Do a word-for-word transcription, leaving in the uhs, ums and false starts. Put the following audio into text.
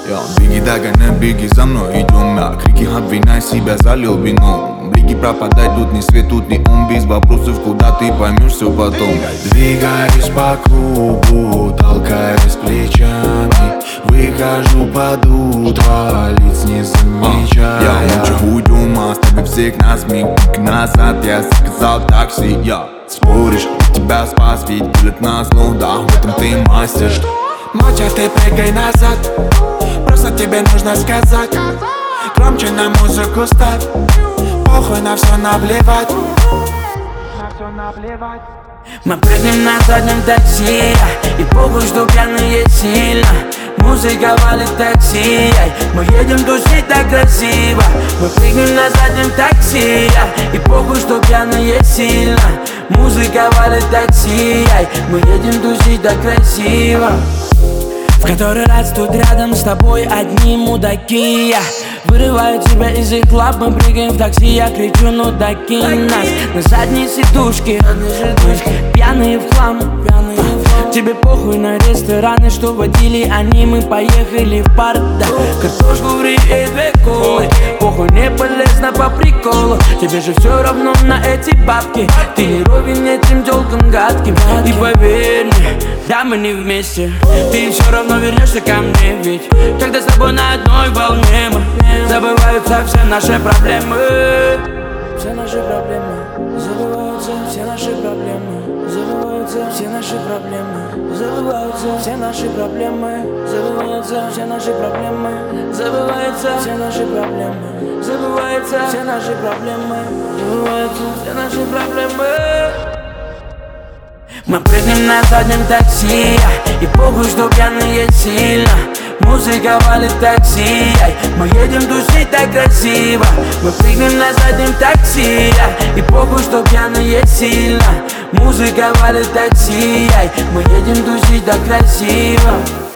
Я, беги, догоняй, беги за мной, идем я. Крики обвиняй себя за любину. Блики пропадай, тут ни свет, тут ни ум. Без вопросов, куда ты поймешь все потом. Двигаюсь по кругу, толкаясь плечами. Выхожу под утро, лиц не замечая. Я лучше уйдем, оставив всех нас миг назад. Я заказал такси, я споришь, тебя спас, ведь делят нас, ну да, в этом ты мастер. Молча ты прыгай назад, просто тебе нужно сказать. Громче на музыку ставь, похуй на все наплевать. На все наплевать. Мы прыгнем на заднем такси, и похуй, что пьяные сильно. Музыка валит такси, мы едем тусить так красиво. Мы прыгнем на заднем такси, и похуй, что пьяные сильно. Музыка валит такси, мы едем тусить так красиво. В который раз тут рядом с тобой одни мудаки. Я вырываю тебя из их лап, мы прыгаем в такси. Я кричу, ну докинь нас на задней сидушке. Пьяные в хлам, тебе похуй на рестораны, что водили они. Мы поехали в парк, да. Картошку фри и две колы. Похуй, не полезно по приколу. Тебе же все равно на эти бабки. Ты не ровен этим тёлкам гадким. И поверь мне, да мы не вместе. Ты все равно вернешься ко мне, ведь когда с тобой на одной волне мы забываются все наши проблемы. Все наши проблемы, забываются все наши проблемы. Забываются все наши проблемы. Забываются все наши проблемы. Забываются все наши проблемы. Забываются все наши проблемы. Забываются все наши проблемы. Забываются все наши проблемы. Мы прыгнем на заднем такси, и похуй, что пьяные сильно. Музыка валит такси, мы едем тусить так красиво. Мы прыгнем на заднем такси, и похуй, что пьяные сильно. Музыка валит такси, мы едем тусить так красиво.